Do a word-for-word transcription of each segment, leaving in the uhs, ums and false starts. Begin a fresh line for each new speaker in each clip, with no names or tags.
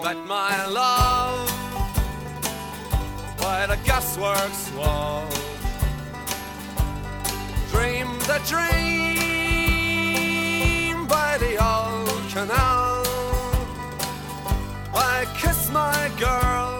met my love by the gasworks wall. Dream the dream by the old canal. I kiss my girl.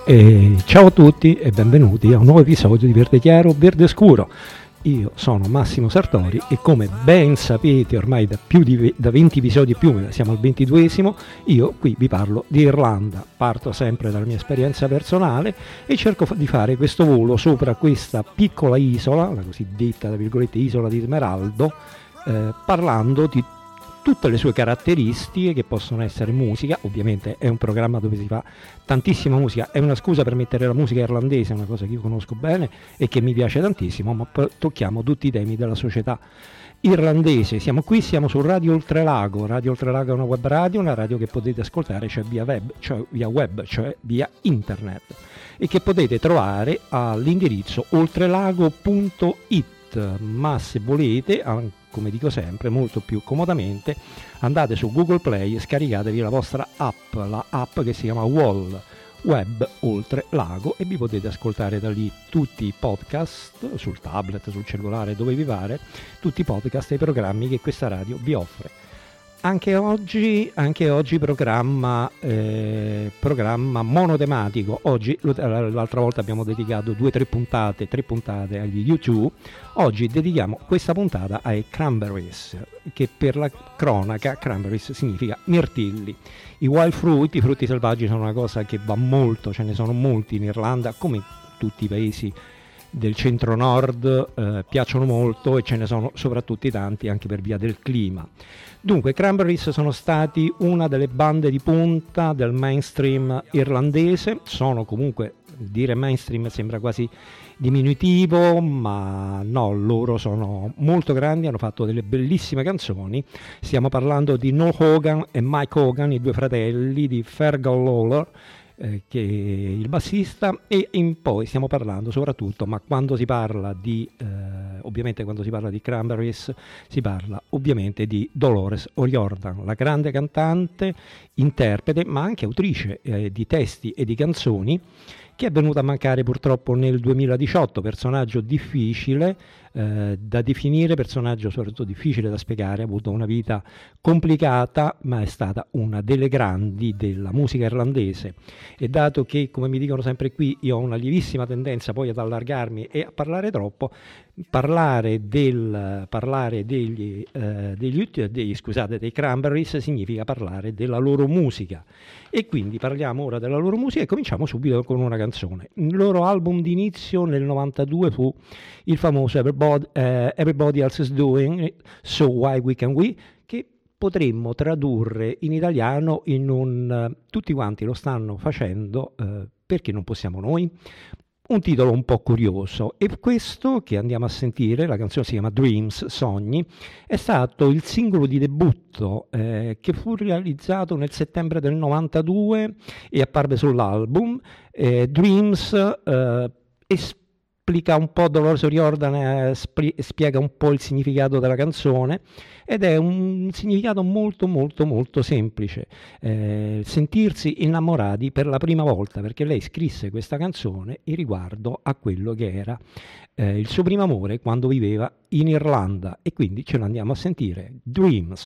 E ciao a tutti e benvenuti a un nuovo episodio di Verde Chiaro, Verde Scuro. Io sono Massimo Sartori e come ben sapete ormai da più di da venti episodi più, siamo al ventiduesimo, io qui vi parlo di Irlanda. Parto sempre dalla mia esperienza personale e cerco di fare questo volo sopra questa piccola isola, la cosiddetta tra virgolette isola di Smeraldo, eh, parlando di tutte le sue caratteristiche che possono essere musica. Ovviamente è un programma dove si fa tantissima musica, è una scusa per mettere la musica irlandese, è una cosa che io conosco bene e che mi piace tantissimo, ma poi tocchiamo tutti i temi della società irlandese. Siamo qui, siamo su Radio Oltrelago. Radio Oltrelago è una web radio, una radio che potete ascoltare cioè via web, cioè via web, cioè via internet, e che potete trovare all'indirizzo oltrelago punto it, ma se volete, come dico sempre, molto più comodamente, andate su Google Play e scaricatevi la vostra app, la app che si chiama Wall Web Oltrelago, e vi potete ascoltare da lì tutti i podcast, sul tablet, sul cellulare, dove vi pare, tutti i podcast e i programmi che questa radio vi offre. Anche oggi, anche oggi programma, eh, programma monotematico. Oggi, l'altra volta abbiamo dedicato due o tre puntate, tre puntate agli U due. Oggi dedichiamo questa puntata ai Cranberries, che per la cronaca Cranberries significa mirtilli. I wild fruit, i frutti selvaggi, sono una cosa che va molto, ce ne sono molti in Irlanda, come in tutti i paesi del centro-nord, eh, piacciono molto e ce ne sono soprattutto tanti anche per via del clima. Dunque, Cranberries sono stati una delle bande di punta del mainstream irlandese. Sono comunque, dire mainstream sembra quasi diminutivo, ma no, loro sono molto grandi, hanno fatto delle bellissime canzoni. Stiamo parlando di Noel Hogan e Mike Hogan, i due fratelli di Fergal Lawler, Eh, che è il bassista, e in poi stiamo parlando soprattutto, ma quando si parla di eh, ovviamente quando si parla di Cranberries si parla ovviamente di Dolores O'Riordan, la grande cantante, interprete ma anche autrice eh, di testi e di canzoni, che è venuta a mancare purtroppo nel duemiladiciotto. Personaggio difficile eh, da definire, personaggio soprattutto difficile da spiegare, ha avuto una vita complicata, ma è stata una delle grandi della musica irlandese. E dato che, come mi dicono sempre qui, io ho una lievissima tendenza poi ad allargarmi e a parlare troppo, parlare del parlare degli, eh, degli, degli scusate dei Cranberries significa parlare della loro musica, e quindi parliamo ora della loro musica e cominciamo subito con una canzone. Il loro album d'inizio nel novantadue fu il famoso Everybody, uh, Everybody Else Is Doing It, So Why We Can We, che potremmo tradurre in italiano in un uh, tutti quanti lo stanno facendo, uh, perché non possiamo noi? Un titolo un po' curioso, e questo che andiamo a sentire, la canzone si chiama Dreams, Sogni, è stato il singolo di debutto eh, che fu realizzato nel settembre del novantadue e apparve sull'album. eh, Dreams eh, esplica un po', Dolores O'Riordan eh, spli- spiega un po' il significato della canzone, ed è un significato molto molto molto semplice, eh, sentirsi innamorati per la prima volta, perché lei scrisse questa canzone in riguardo a quello che era eh, il suo primo amore quando viveva in Irlanda, e quindi ce l'andiamo a sentire. Dreams.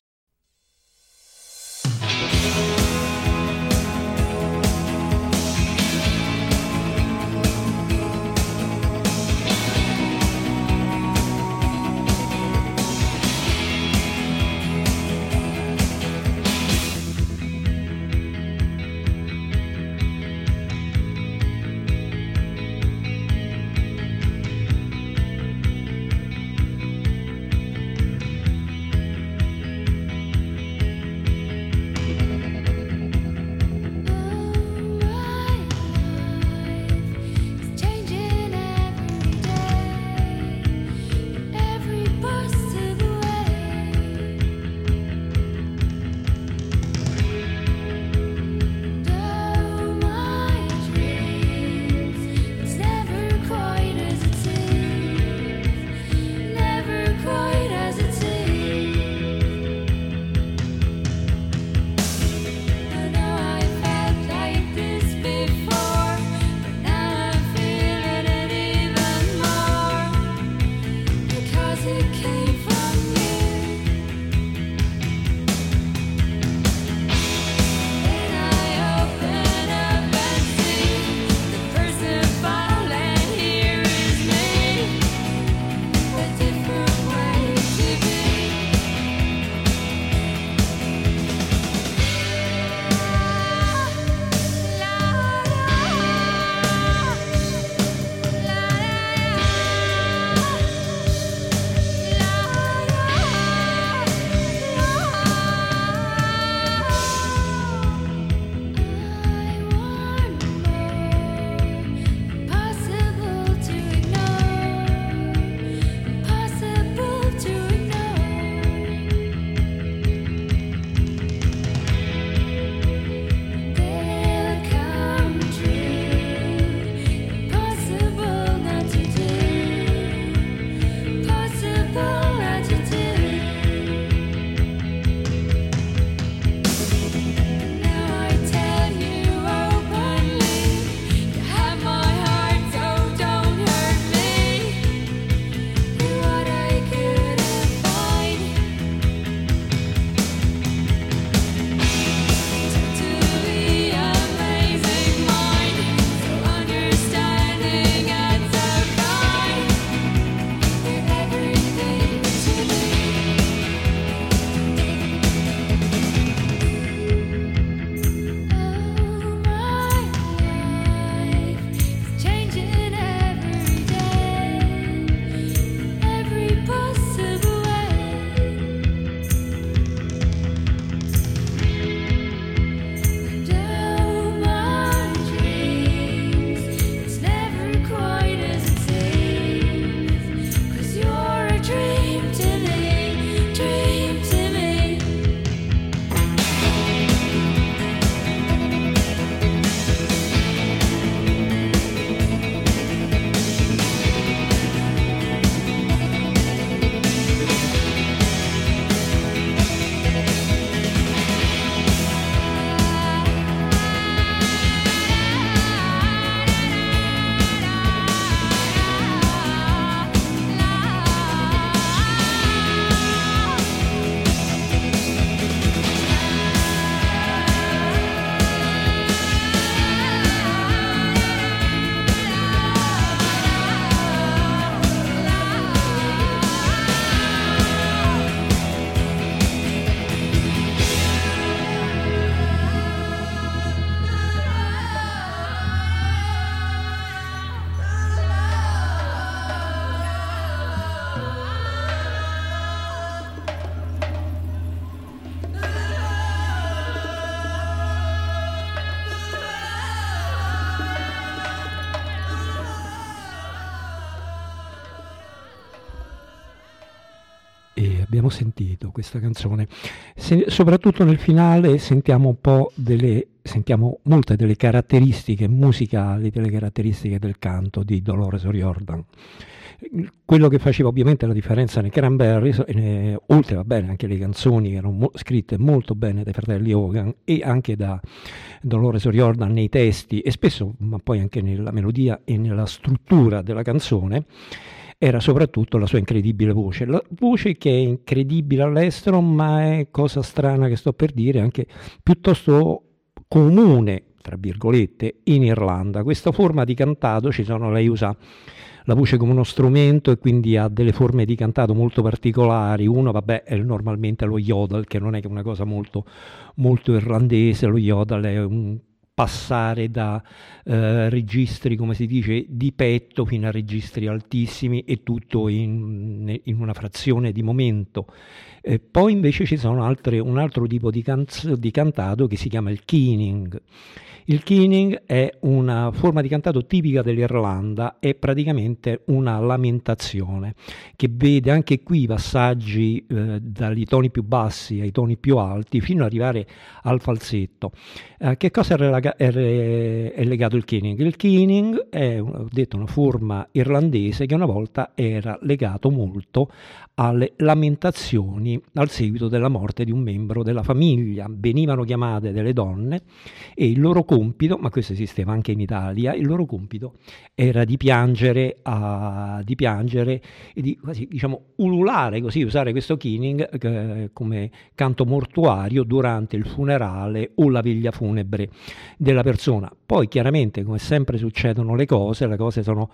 abbiamo sentito questa canzone. Se, soprattutto nel finale sentiamo un po' delle, sentiamo molte delle caratteristiche musicali, delle caratteristiche del canto di Dolores O'Riordan. Quello che faceva ovviamente la differenza nei Cranberries, eh, oltre va bene anche le canzoni che erano mo- scritte molto bene dai fratelli Hogan e anche da Dolores O'Riordan nei testi e spesso, ma poi anche nella melodia e nella struttura della canzone, era soprattutto la sua incredibile voce. La voce che è incredibile all'estero, ma è cosa strana che sto per dire, anche piuttosto comune, tra virgolette, in Irlanda. Questa forma di cantato, ci sono, lei usa la voce come uno strumento e quindi ha delle forme di cantato molto particolari. Uno, vabbè, è normalmente lo yodel, che non è una cosa molto, molto irlandese. Lo yodel è un passare da eh, registri, come si dice, di petto fino a registri altissimi e tutto in, in una frazione di momento. Eh, poi invece ci sono altre, un altro tipo di, canz- di cantato che si chiama il keening. Il keening è una forma di cantato tipica dell'Irlanda, è praticamente una lamentazione che vede anche qui passaggi eh, dai toni più bassi ai toni più alti fino ad arrivare al falsetto. Eh, che cosa è, relega- è, re- è legato il keening? Il keening è, ho detto, una forma irlandese che una volta era legato molto alle lamentazioni al seguito della morte di un membro della famiglia. Venivano chiamate delle donne e il loro compito, ma questo esisteva anche in Italia, il loro compito era di piangere, a, di piangere e di quasi, diciamo, ululare, così, usare questo keening eh, come canto mortuario durante il funerale o la veglia funebre della persona. Poi chiaramente, come sempre succedono le cose, le cose sono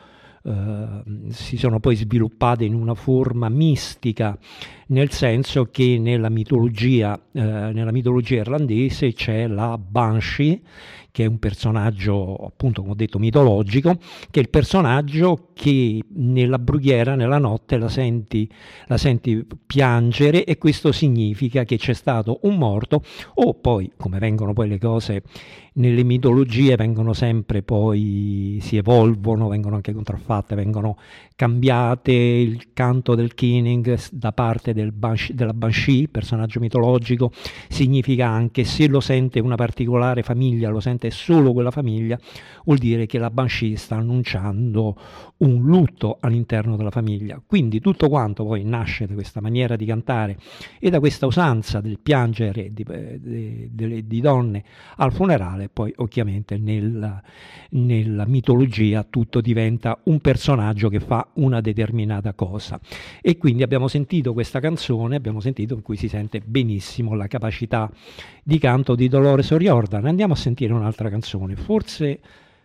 Uh, si sono poi sviluppate in una forma mistica, nel senso che nella mitologia, uh, nella mitologia irlandese c'è la Banshee, che è un personaggio, appunto, come ho detto, mitologico, che è il personaggio che nella brughiera, nella notte, la senti, la senti piangere, e questo significa che c'è stato un morto, o poi, come vengono poi le cose nelle mitologie, vengono sempre poi, si evolvono, vengono anche contraffatte, vengono cambiate. Il canto del keening da parte del Banshee, della Banshee, personaggio mitologico, significa anche, se lo sente una particolare famiglia, lo sente solo quella famiglia, vuol dire che la Banshee sta annunciando un lutto all'interno della famiglia. Quindi tutto quanto poi nasce da questa maniera di cantare e da questa usanza del piangere di, di, di, di donne al funerale. Poi ovviamente nella, nella mitologia tutto diventa un personaggio che fa una determinata cosa, e quindi abbiamo sentito questa canzone, abbiamo sentito in cui si sente benissimo la capacità di canto di Dolores O'Riordan. Andiamo a sentire un'altra canzone, forse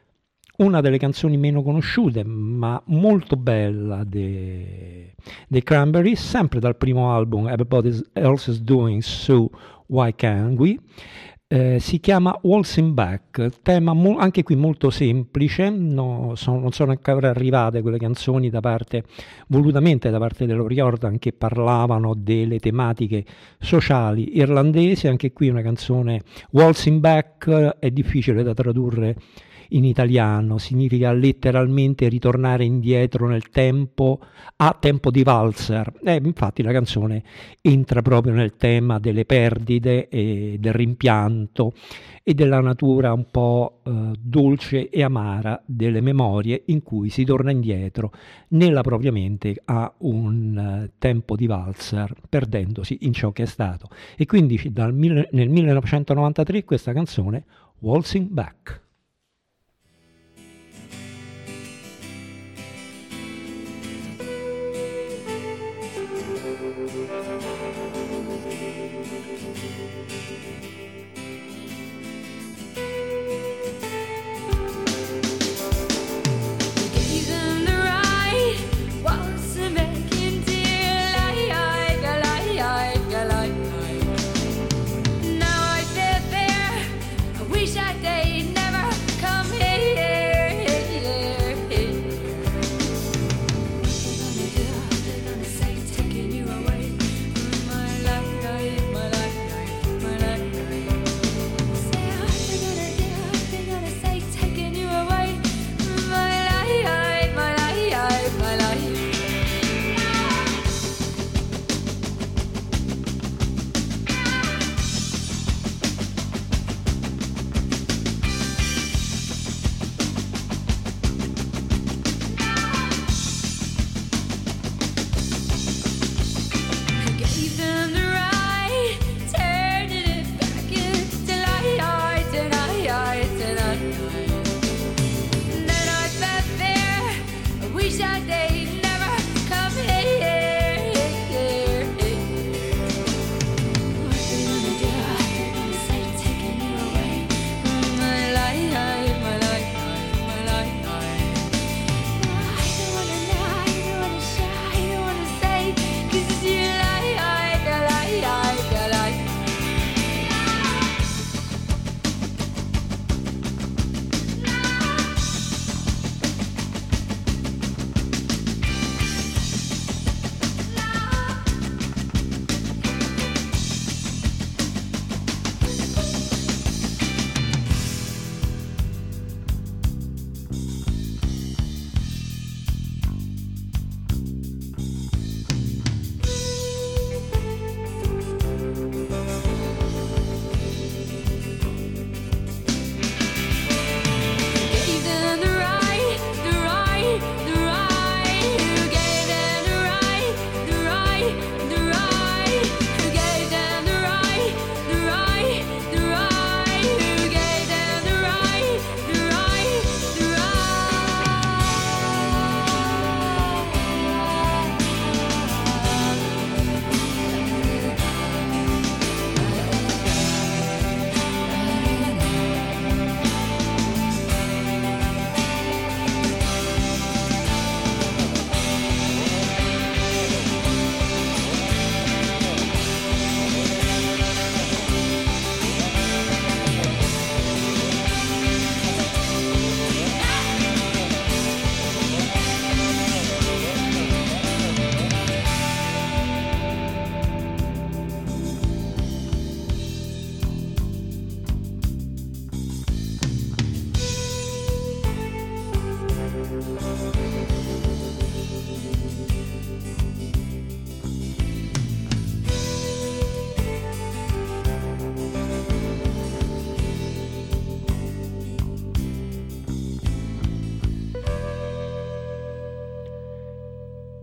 una delle canzoni meno conosciute ma molto bella dei Cranberries, sempre dal primo album Everybody Else Is Doing So Why Can't We. Eh, si chiama Waltzing Back, tema mo- anche qui molto semplice, no, sono, non sono ancora arrivate quelle canzoni da parte, volutamente da parte dell'Oriordan, che parlavano delle tematiche sociali irlandesi. Anche qui una canzone, Waltzing Back, è difficile da tradurre in italiano, significa letteralmente ritornare indietro nel tempo, a tempo di valzer. Eh, infatti la canzone entra proprio nel tema delle perdite e del rimpianto e della natura un po' eh, dolce e amara delle memorie, in cui si torna indietro nella propria mente a un uh, tempo di valzer, perdendosi in ciò che è stato. E quindi dal, nel millenovecentonovantatré questa canzone, Waltzing Back.
Wish I did never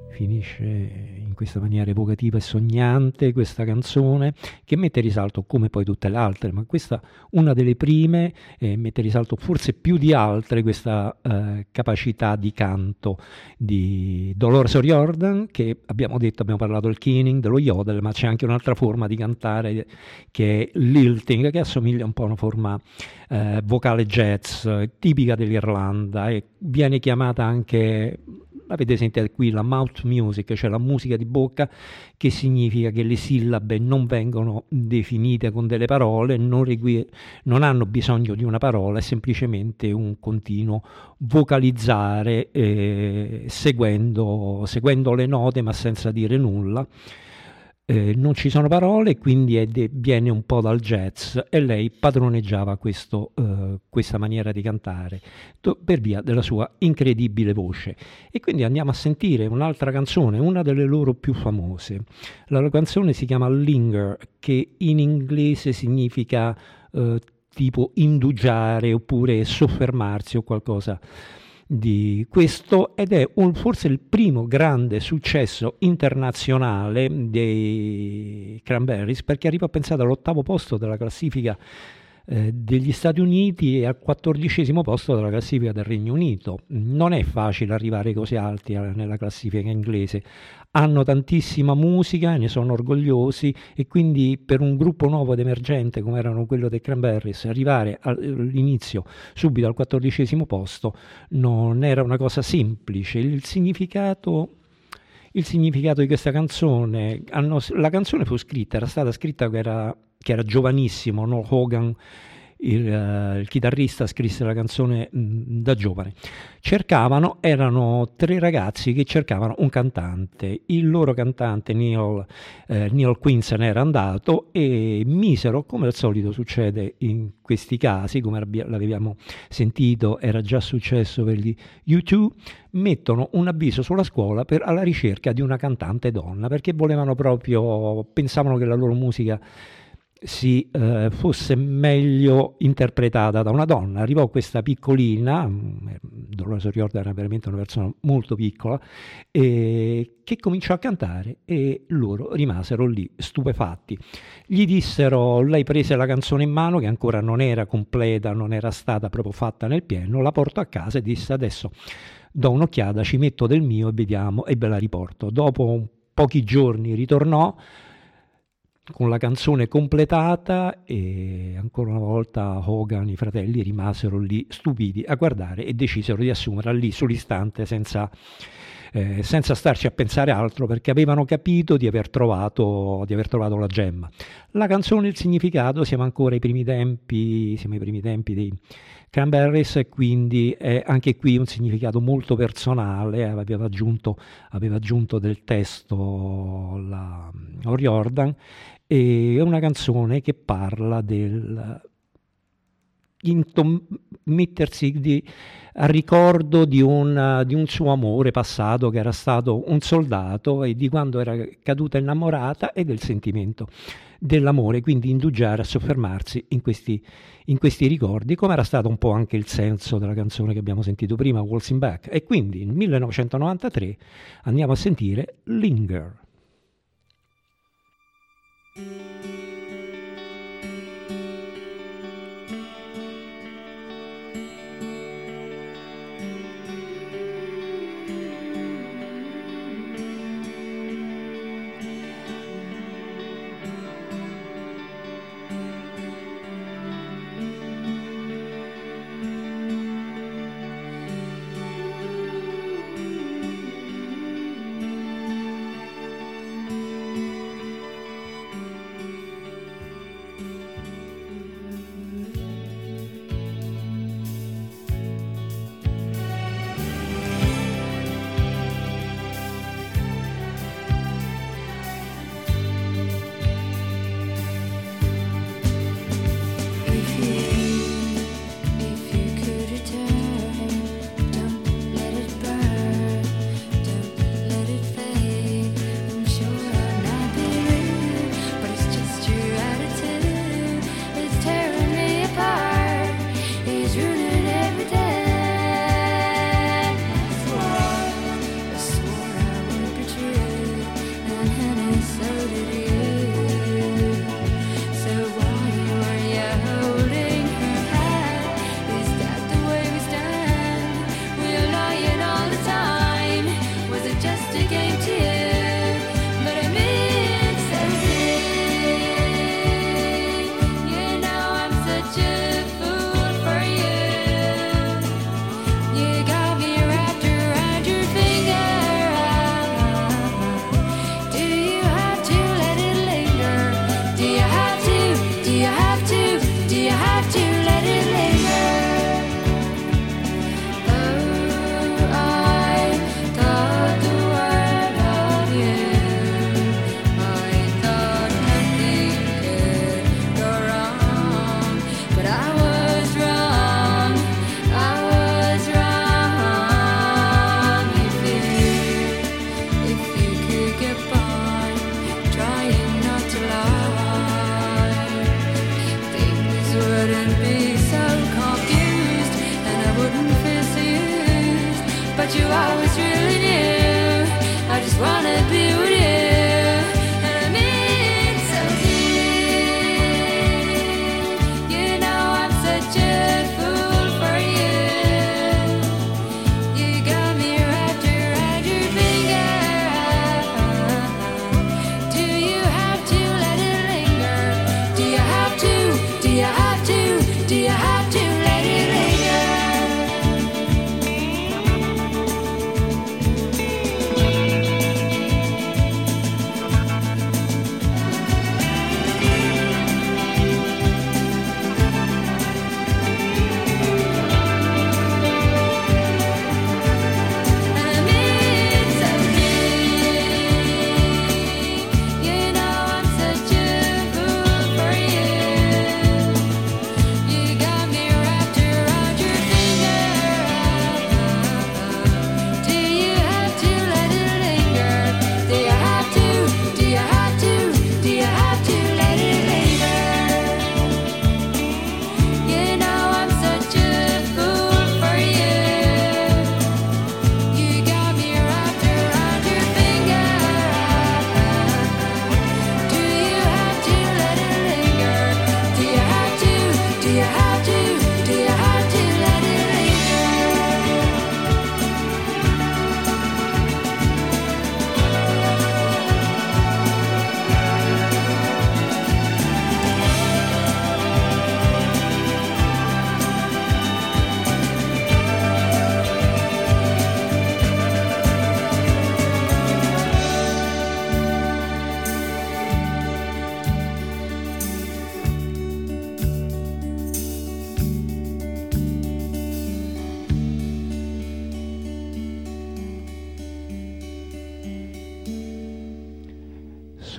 finisce in questa maniera evocativa e sognante questa canzone, che mette in risalto, come poi tutte le altre, ma questa una delle prime, eh, mette in risalto forse più di altre questa eh, capacità di canto di Dolores O'Riordan, che abbiamo detto, abbiamo parlato del keening, dello yodel, ma c'è anche un'altra forma di cantare che è lilting, che assomiglia un po' a una forma eh, vocale jazz tipica dell'Irlanda e viene chiamata anche, avete sentito qui, la mouth music, cioè la musica di bocca, che significa che le sillabe non vengono definite con delle parole, non, regui- non hanno bisogno di una parola, è semplicemente un continuo vocalizzare eh, seguendo, seguendo le note ma senza dire nulla. Eh, non ci sono parole, quindi è de- viene un po' dal jazz e lei padroneggiava questo, eh, questa maniera di cantare to- per via della sua incredibile voce. E quindi andiamo a sentire un'altra canzone, una delle loro più famose. La loro canzone si chiama Linger, che in inglese significa eh, tipo indugiare oppure soffermarsi o qualcosa di questo, ed è un, forse il primo grande successo internazionale dei Cranberries, perché arriva, pensate, all'ottavo posto della classifica eh, degli Stati Uniti e al quattordicesimo posto della classifica del Regno Unito. Non è facile arrivare così alti eh, nella classifica inglese. Hanno tantissima musica, ne sono orgogliosi, e quindi per un gruppo nuovo ed emergente come erano quello dei Cranberries, arrivare all'inizio subito al quattordicesimo posto non era una cosa semplice. Il significato, il significato di questa canzone, hanno, la canzone fu scritta, era stata scritta che era, che era giovanissimo, Noel Hogan, il, uh, il chitarrista, scrisse la canzone mh, da giovane. Cercavano, erano tre ragazzi che cercavano un cantante. Il loro cantante Neil, eh, Neil Quinn se n'era andato e misero, come al solito succede in questi casi, come l'avevamo sentito, era già successo per gli U due, mettono un avviso sulla scuola per, alla ricerca di una cantante donna, perché volevano proprio, pensavano che la loro musica si eh, fosse meglio interpretata da una donna. Arrivò questa piccolina, Dolores O'Riordan era veramente una persona molto piccola, eh, che cominciò a cantare e loro rimasero lì stupefatti. Gli dissero, lei prese la canzone in mano che ancora non era completa, non era stata proprio fatta nel pieno, la portò a casa e disse adesso do un'occhiata, ci metto del mio e vediamo e ve la riporto. Dopo pochi giorni ritornò con la canzone completata e ancora una volta Hogan, i fratelli, rimasero lì stupiti a guardare e decisero di assumerla lì sull'istante senza, eh, senza starci a pensare altro, perché avevano capito di aver trovato, di aver trovato la gemma. La canzone, il significato, siamo ancora ai primi tempi, siamo ai primi tempi dei Cranberries e quindi è anche qui un significato molto personale. Aveva aggiunto, aveva aggiunto del testo la O'Riordan, e è una canzone che parla del mettersi di, a ricordo di un, di un suo amore passato, che era stato un soldato, e di quando era caduta innamorata e del sentimento dell'amore, quindi indugiare a soffermarsi in questi, in questi ricordi, come era stato un po' anche il senso della canzone che abbiamo sentito prima, Waltzing Back. E quindi nel millenovecentonovantatré andiamo a sentire Linger.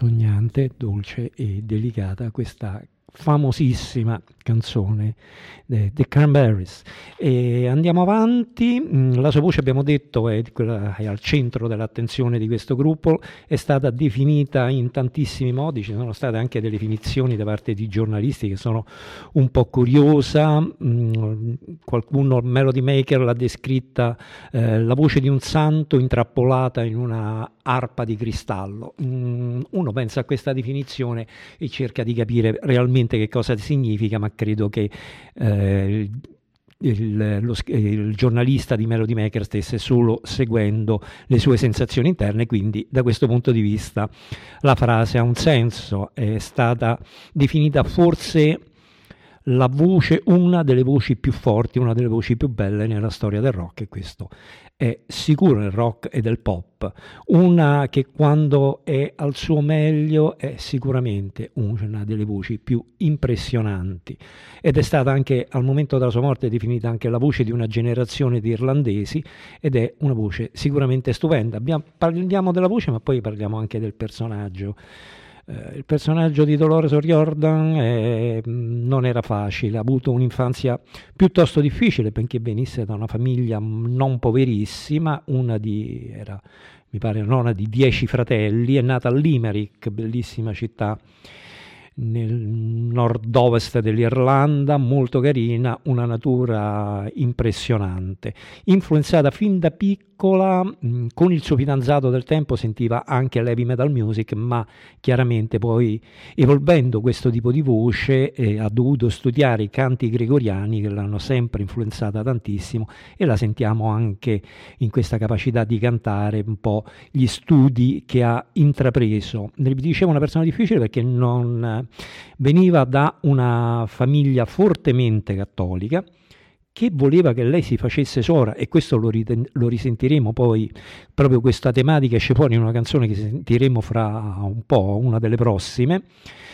sognante, dolce e delicata questa famosissima canzone The Cranberries. E andiamo avanti. La sua voce, abbiamo detto, è, quella, è al centro dell'attenzione di questo gruppo, è stata definita in tantissimi modi, ci sono state anche delle definizioni da parte di giornalisti che sono un po' curiosa. Qualcuno, Melody Maker, l'ha descritta eh, la voce di un santo intrappolata in una arpa di cristallo. Uno pensa a questa definizione e cerca di capire realmente che cosa significa, ma credo che eh, il, lo, il giornalista di Melody Maker stesse solo seguendo le sue sensazioni interne, quindi da questo punto di vista la frase ha un senso. È stata definita forse la voce, una delle voci più forti, una delle voci più belle nella storia del rock, e questo è sicuro del rock e del pop. Una che quando è al suo meglio è sicuramente una delle voci più impressionanti, ed è stata anche al momento della sua morte definita anche la voce di una generazione di irlandesi, ed è una voce sicuramente stupenda. Abbiamo, parliamo della voce, ma poi parliamo anche del personaggio. Uh, il personaggio di Dolores O'Riordan eh, non era facile, ha avuto un'infanzia piuttosto difficile, benché venisse da una famiglia non poverissima. Una di, era, mi pare, nonna di dieci fratelli, è nata a Limerick, bellissima città nel nord-ovest dell'Irlanda, molto carina, una natura impressionante. Influenzata fin da piccola, mh, con il suo fidanzato del tempo sentiva anche l'heavy metal music, ma chiaramente poi, evolvendo questo tipo di voce, eh, ha dovuto studiare i canti gregoriani, che l'hanno sempre influenzata tantissimo, e la sentiamo anche in questa capacità di cantare un po' gli studi che ha intrapreso. Vi dicevo, una persona difficile perché non veniva da una famiglia fortemente cattolica, che voleva che lei si facesse suora, e questo lo, riten- lo risentiremo poi, proprio questa tematica esce fuori in una canzone che sentiremo fra un po', una delle prossime,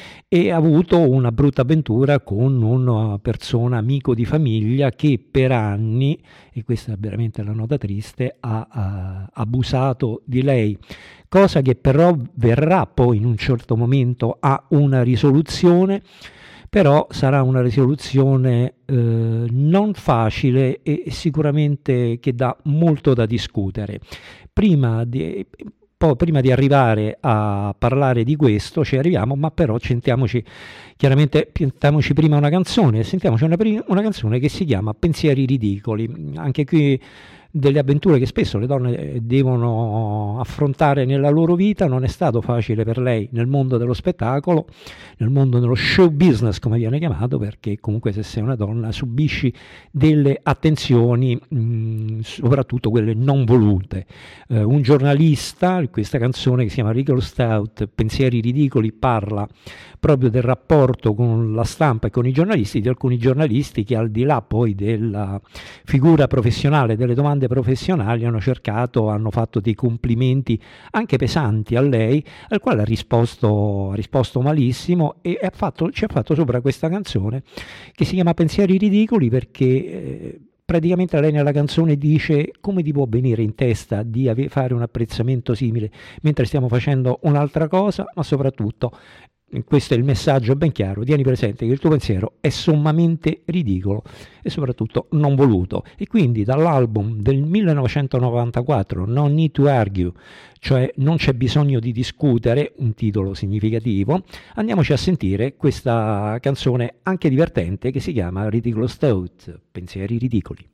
e ha avuto una brutta avventura con una persona, amico di famiglia, che per anni, e questa è veramente la nota triste, ha, ha abusato di lei, cosa che però verrà poi in un certo momento a una risoluzione, però sarà una risoluzione eh, non facile e sicuramente che dà molto da discutere. Prima di... Poi, prima di arrivare a parlare di questo, ci arriviamo, ma però sentiamoci, chiaramente piantiamoci prima una canzone, sentiamoci una, una canzone che si chiama Pensieri ridicoli. Anche qui delle avventure che spesso le donne devono affrontare nella loro vita. Non è stato facile per lei nel mondo dello spettacolo, nel mondo dello show business, come viene chiamato, perché comunque se sei una donna subisci delle attenzioni, mh, soprattutto quelle non volute. Uh, un giornalista, questa canzone che si chiama Regal Stout, Pensieri ridicoli, parla proprio del rapporto con la stampa e con i giornalisti, di alcuni giornalisti che, al di là poi della figura professionale, delle domande professionali, hanno cercato, hanno fatto dei complimenti anche pesanti a lei, al quale ha risposto, ha risposto malissimo, e ha fatto, ci ha fatto sopra questa canzone che si chiama Pensieri ridicoli, perché eh, praticamente lei nella canzone dice: come ti può venire in testa di ave- fare un apprezzamento simile mentre stiamo facendo un'altra cosa, ma soprattutto, questo è il messaggio ben chiaro, tieni presente che il tuo pensiero è sommamente ridicolo e soprattutto non voluto. E quindi dall'album del millenovecentonovantaquattro, No Need to Argue, cioè Non c'è bisogno di discutere, un titolo significativo, andiamoci a sentire questa canzone anche divertente che si chiama Ridiculous Thought, Pensieri ridicoli.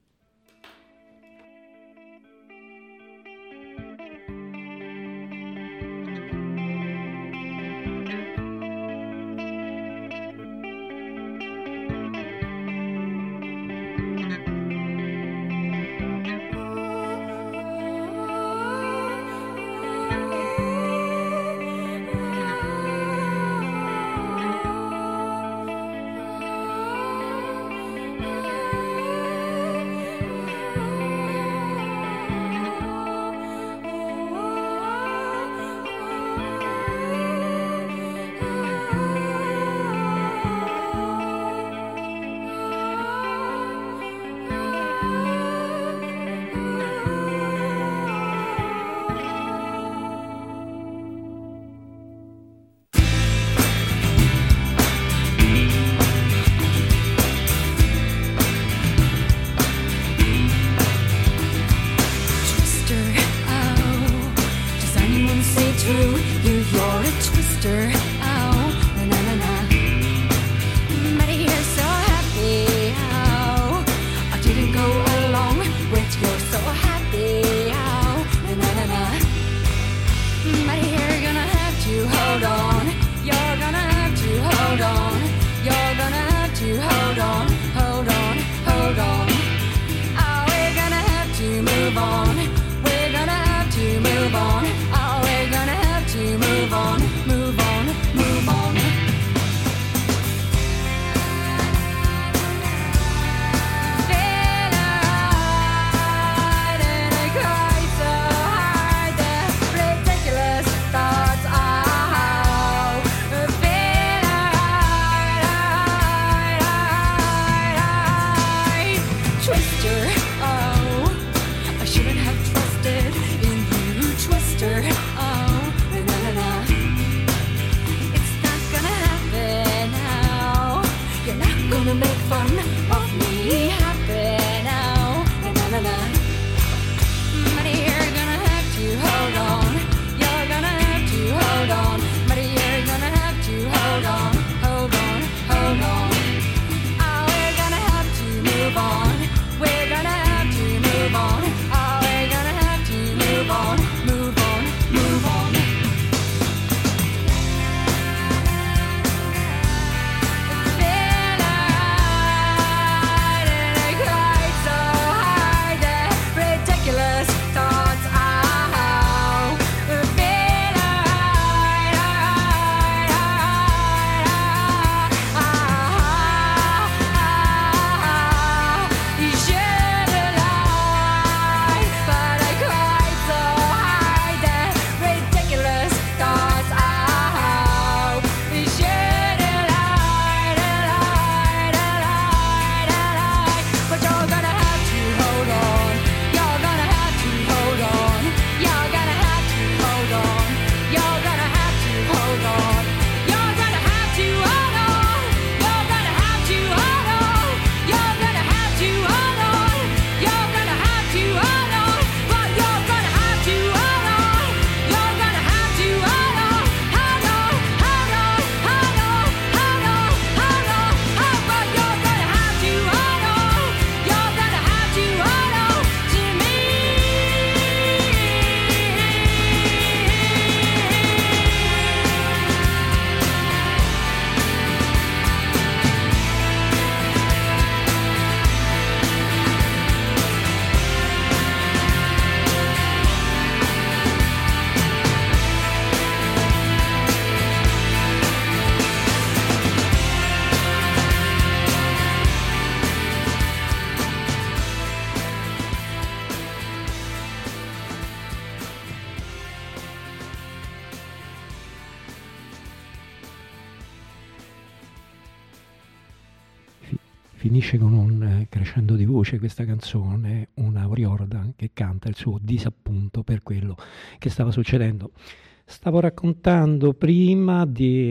finisce con un eh, crescendo di voce questa canzone, una O'Riordan che canta il suo disappunto per quello che stava succedendo. Stavo raccontando prima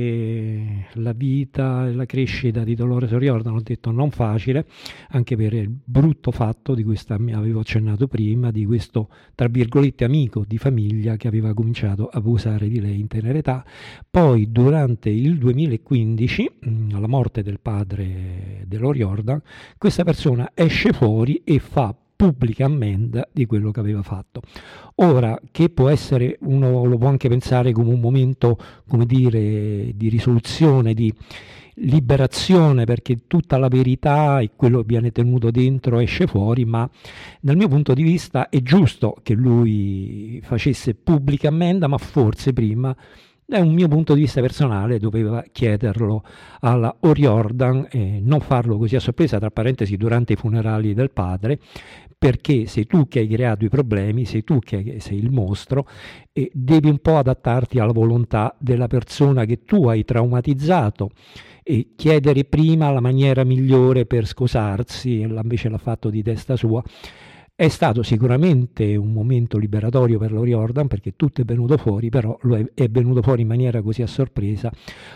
della vita e la crescita di Dolores O'Riordan, ho detto non facile, anche per il brutto fatto di cui sta, avevo accennato prima, di questo, tra virgolette, amico di famiglia che aveva cominciato a abusare di lei in tenera età. Poi durante il duemilaquindici, alla morte del padre dell'Oriordan, questa persona esce fuori e fa pubblica ammenda di quello che aveva fatto. Ora, che può essere, uno lo può anche pensare come un momento, come dire, di risoluzione, di liberazione, perché tutta la verità e quello che viene tenuto dentro esce fuori, ma dal mio punto di vista è giusto che lui facesse pubblica ammenda, ma forse prima, da un mio punto di vista personale, doveva chiederlo alla O'Riordan e non farlo così a sorpresa, tra parentesi, durante i funerali del padre, perché sei tu che hai creato i problemi, sei tu che sei il mostro e devi un po' adattarti alla volontà della persona che tu hai traumatizzato e chiedere prima la maniera migliore per scusarsi, e invece l'ha fatto di testa sua. È stato sicuramente un momento liberatorio per l'Oriordan, perché tutto è venuto fuori, però lo è, è venuto fuori in maniera così a sorpresa,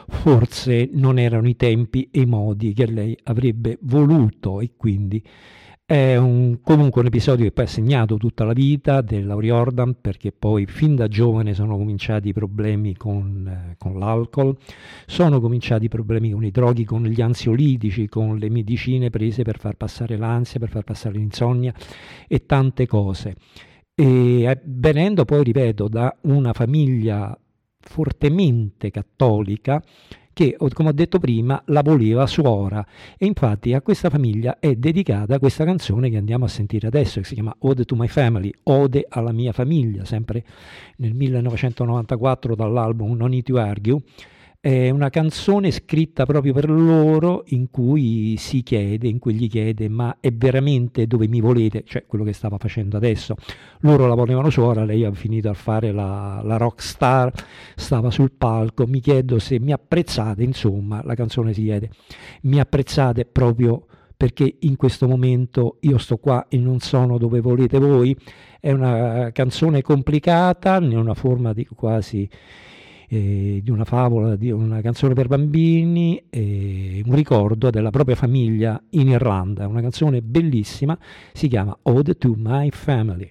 forse non erano i tempi e i modi che lei avrebbe voluto, e quindi è un, comunque un episodio che poi ha segnato tutta la vita dell'Oriordan, perché poi fin da giovane sono cominciati i problemi con, eh, con l'alcol, sono cominciati i problemi con i droghi, con gli ansiolitici, con le medicine prese per far passare l'ansia, per far passare l'insonnia e tante cose. E eh, venendo poi, ripeto, da una famiglia fortemente cattolica, che, come ho detto prima, la voleva suora, e infatti a questa famiglia è dedicata questa canzone che andiamo a sentire adesso, che si chiama Ode to My Family, Ode alla mia famiglia, sempre nel millenovecentonovantaquattro dall'album No Need to Argue. È una canzone scritta proprio per loro, in cui si chiede, in cui gli chiede: ma è veramente dove mi volete? Cioè quello che stava facendo adesso. Loro la volevano suora, lei ha finito a fare la, la rock star, stava sul palco. Mi chiedo se mi apprezzate, insomma, la canzone si chiede: mi apprezzate proprio perché in questo momento io sto qua e non sono dove volete voi? È una canzone complicata, in una forma di quasi... Eh, di una favola, di una canzone per bambini, eh, un ricordo della propria famiglia in Irlanda. Una canzone bellissima, si chiama Ode to My Family.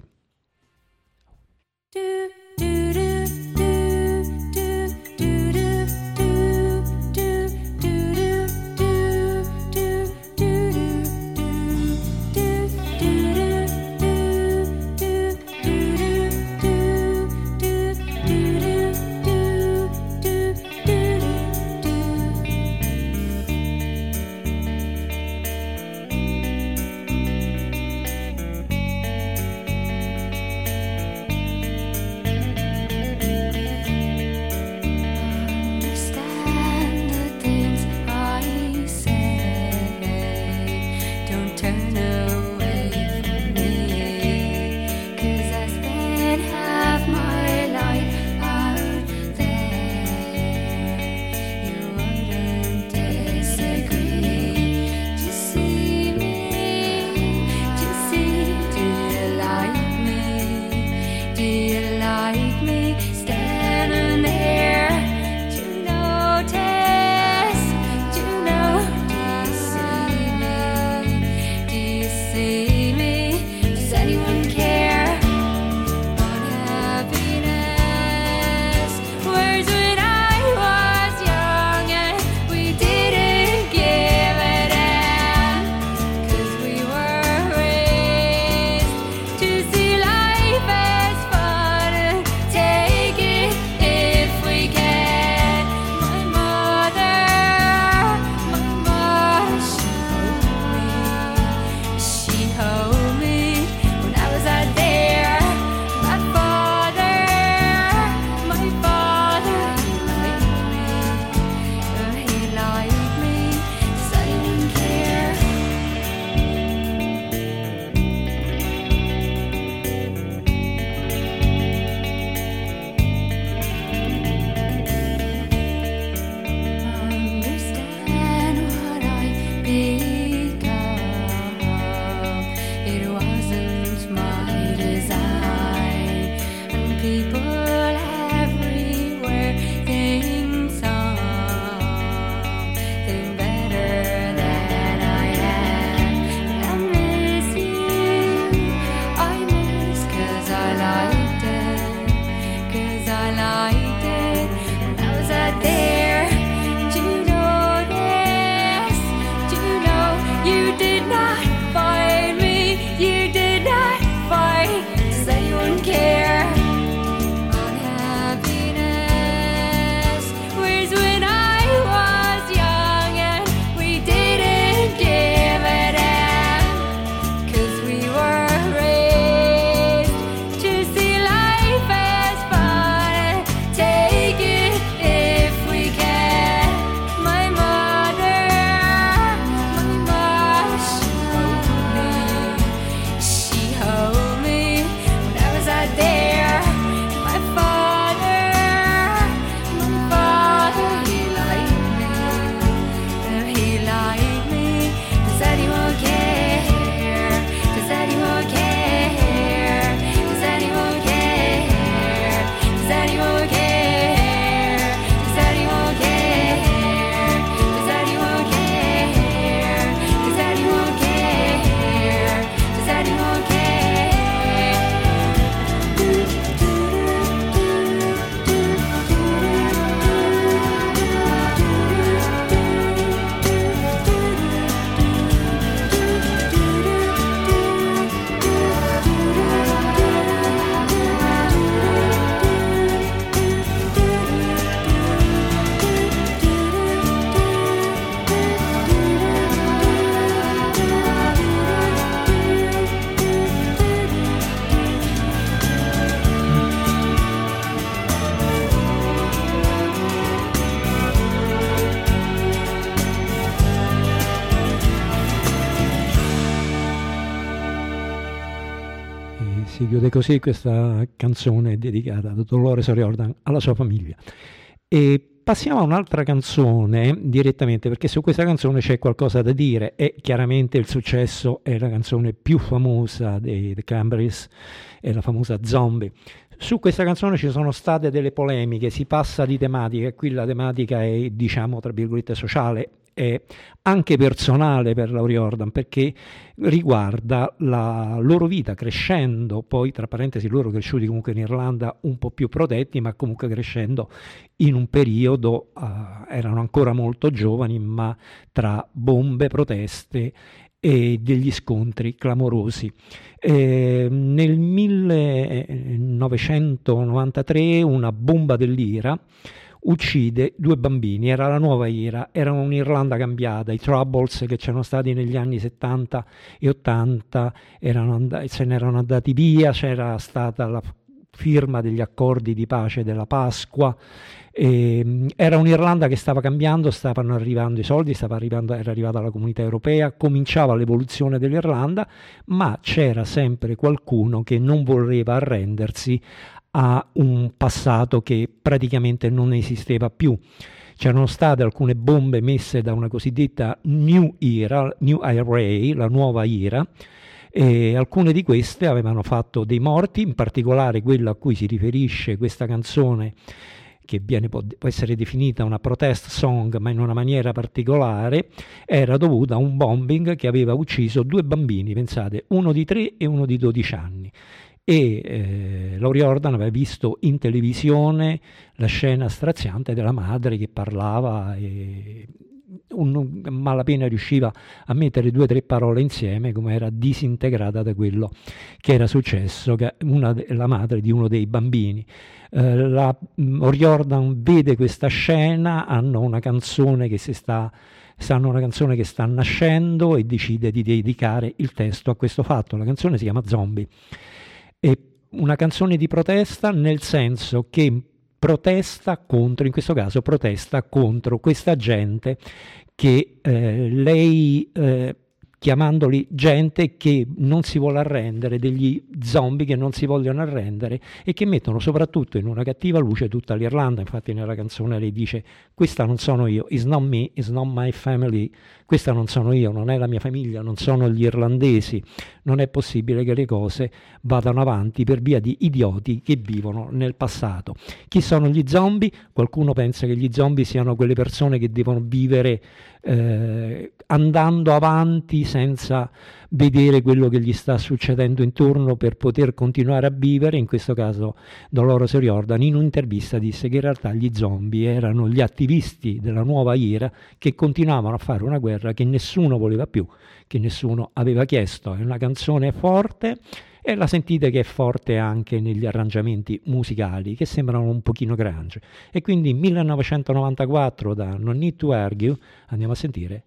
si chiude così questa canzone dedicata da Dolores O'Riordan alla sua famiglia. E passiamo a un'altra canzone direttamente, perché su questa canzone c'è qualcosa da dire, e chiaramente il successo è la canzone più famosa dei The Cranberries, è la famosa Zombie. Su questa canzone ci sono state delle polemiche, si passa di tematica, e qui la tematica è, diciamo, tra virgolette sociale, è anche personale per la O'Riordan, perché riguarda la loro vita crescendo, poi tra parentesi loro cresciuti comunque in Irlanda un po' più protetti, ma comunque crescendo in un periodo, uh, erano ancora molto giovani, ma tra bombe, proteste e degli scontri clamorosi. Eh, nel millenovecentonovantatré una bomba dell'Ira uccide due bambini, era la nuova Ira, era un'Irlanda cambiata, i Troubles che c'erano stati negli anni settanta e ottanta erano and- se ne erano andati via, c'era stata la firma degli accordi di pace della Pasqua, e, era un'Irlanda che stava cambiando, stavano arrivando i soldi, stava arrivando, era arrivata la Comunità Europea, cominciava l'evoluzione dell'Irlanda, ma c'era sempre qualcuno che non voleva arrendersi a un passato che praticamente non esisteva più. C'erano state alcune bombe messe da una cosiddetta New Ira, New I R A, la nuova Ira, e alcune di queste avevano fatto dei morti, in particolare quella a cui si riferisce questa canzone, che viene, può, può essere definita una protest song, ma in una maniera particolare, era dovuta a un bombing che aveva ucciso due bambini, pensate, uno di tre e uno di dodici anni. E eh, la O'Riordan aveva visto in televisione la scena straziante della madre che parlava e un, malapena riusciva a mettere due o tre parole insieme, come era disintegrata da quello che era successo, che una, la madre di uno dei bambini. Eh, la O'Riordan vede questa scena, hanno una canzone che si sta sanno una canzone che sta nascendo e decide di dedicare il testo a questo fatto. La canzone si chiama Zombie. È una canzone di protesta, nel senso che protesta contro, in questo caso protesta contro questa gente che eh, lei, eh, chiamandoli gente che non si vuole arrendere, degli zombie che non si vogliono arrendere e che mettono soprattutto in una cattiva luce tutta l'Irlanda. Infatti nella canzone lei dice: questa non sono io, it's not me, it's not my family, questa non sono io, non è la mia famiglia, non sono gli irlandesi, non è possibile che le cose vadano avanti per via di idioti che vivono nel passato. Chi sono gli zombie? Qualcuno pensa che gli zombie siano quelle persone che devono vivere eh, andando avanti senza vedere quello che gli sta succedendo intorno per poter continuare a vivere. In questo caso Dolores O'Riordan in un'intervista disse che in realtà gli zombie erano gli attivisti della nuova Ira che continuavano a fare una guerra che nessuno voleva più, che nessuno aveva chiesto. È una canzone forte e la sentite che è forte anche negli arrangiamenti musicali che sembrano un pochino grunge. E quindi millenovecentonovantaquattro da No Need to Argue andiamo a sentire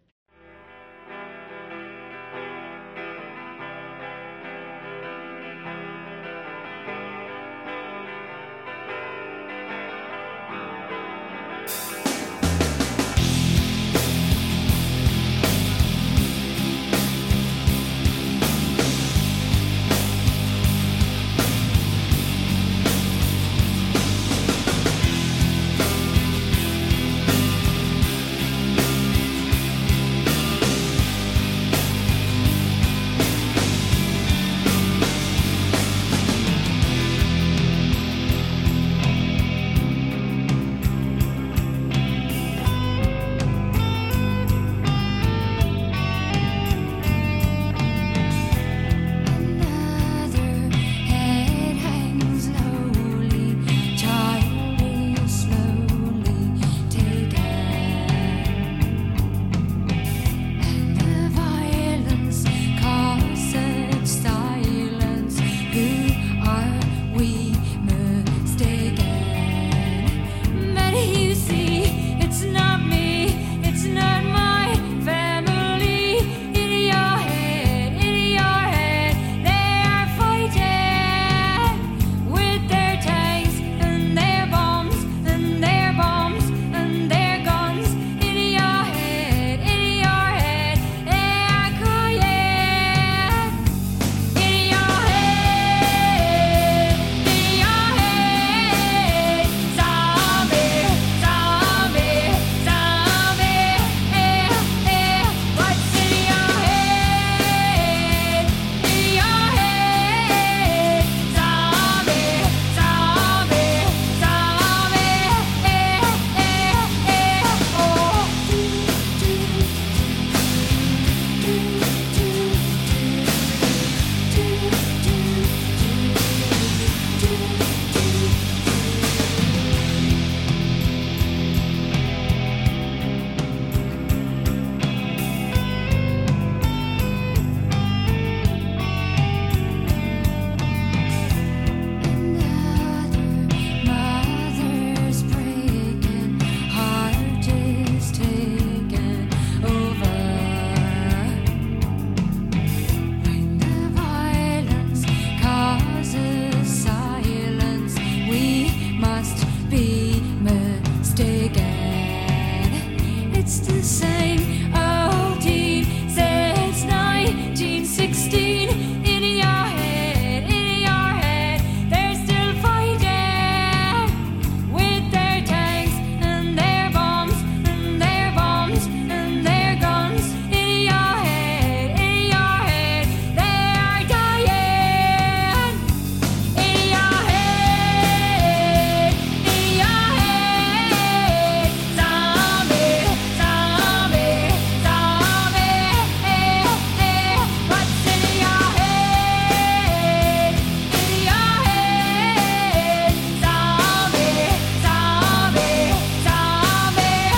same old team since nineteen sixteen. In your head, in your head, they're still fighting with their tanks and their bombs and their bombs and their guns. In your head, in your head, they are dying. In your head, in your head, zombie, zombie, zombie. What's in your head? In your head, zombie, zombie, zombie.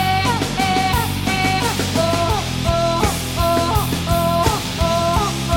Oh, oh, oh, oh, oh, oh,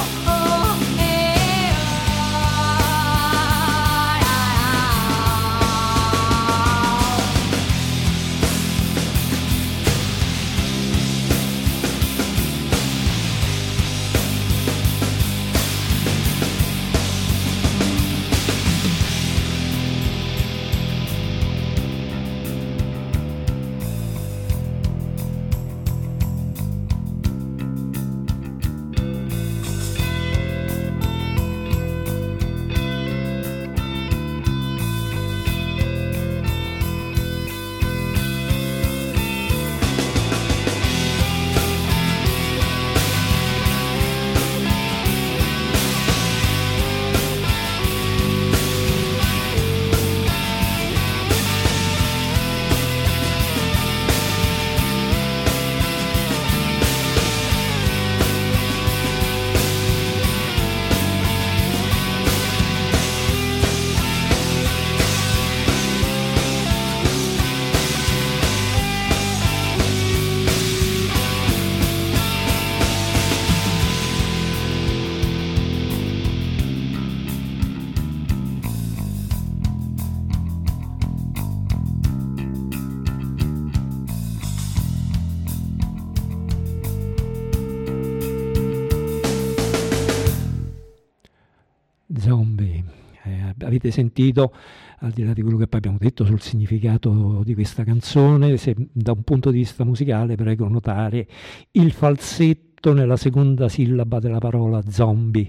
Zombie. Eh, avete sentito, al di là di quello che poi abbiamo detto sul significato di questa canzone, se da un punto di vista musicale prego notare il falsetto nella seconda sillaba della parola zombie.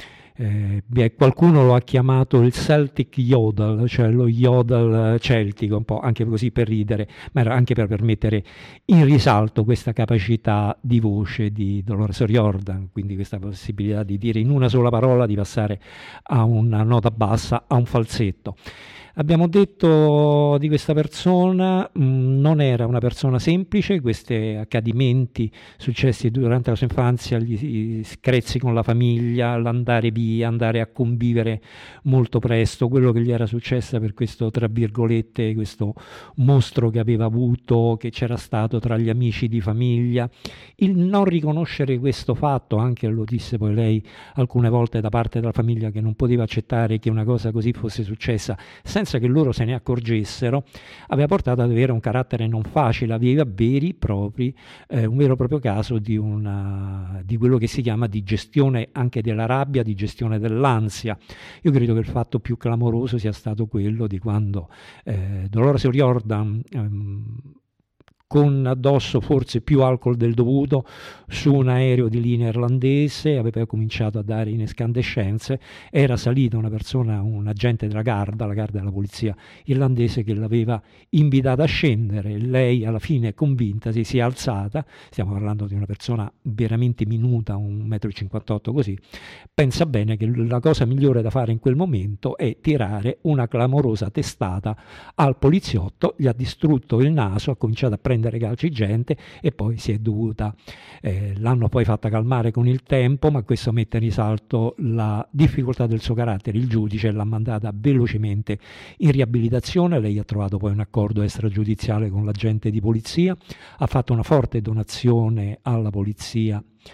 Eh, beh, qualcuno lo ha chiamato il Celtic Yodel, cioè lo yodel celtico, un po' anche così per ridere, ma era anche per permettere in risalto questa capacità di voce di Dolores O'Riordan, quindi questa possibilità di dire in una sola parola, di passare a una nota bassa, a un falsetto. Abbiamo detto di questa persona, mh, non era una persona semplice, questi accadimenti successi durante la sua infanzia, gli screzi con la famiglia, l'andare via, andare a convivere molto presto, quello che gli era successo per questo, tra virgolette, questo mostro che aveva avuto, che c'era stato tra gli amici di famiglia, il non riconoscere questo fatto, anche lo disse poi lei alcune volte da parte della famiglia, che non poteva accettare che una cosa così fosse successa senza che loro se ne accorgessero, aveva portato ad avere un carattere non facile, aveva veri propri, eh, un vero e proprio caso di, una, di quello che si chiama di gestione anche della rabbia, di gestione dell'ansia. Io credo che il fatto più clamoroso sia stato quello di quando eh, Dolores O'Riordan, ehm, con addosso forse più alcol del dovuto, su un aereo di linea irlandese, aveva cominciato a dare in escandescenze, era salita una persona, un agente della Garda, la Garda della polizia irlandese, che l'aveva invitata a scendere. Lei alla fine, convinta, si, si è alzata, stiamo parlando di una persona veramente minuta, un metro e cinquantotto così, pensa bene che la cosa migliore da fare in quel momento è tirare una clamorosa testata al poliziotto, gli ha distrutto il naso, ha cominciato a prendere calci gente e poi si è dovuta, eh, l'hanno poi fatta calmare con il tempo, ma questo mette in risalto la difficoltà del suo carattere. Il giudice l'ha mandata velocemente in riabilitazione, lei ha trovato poi un accordo extragiudiziale con l'agente di polizia, ha fatto una forte donazione alla polizia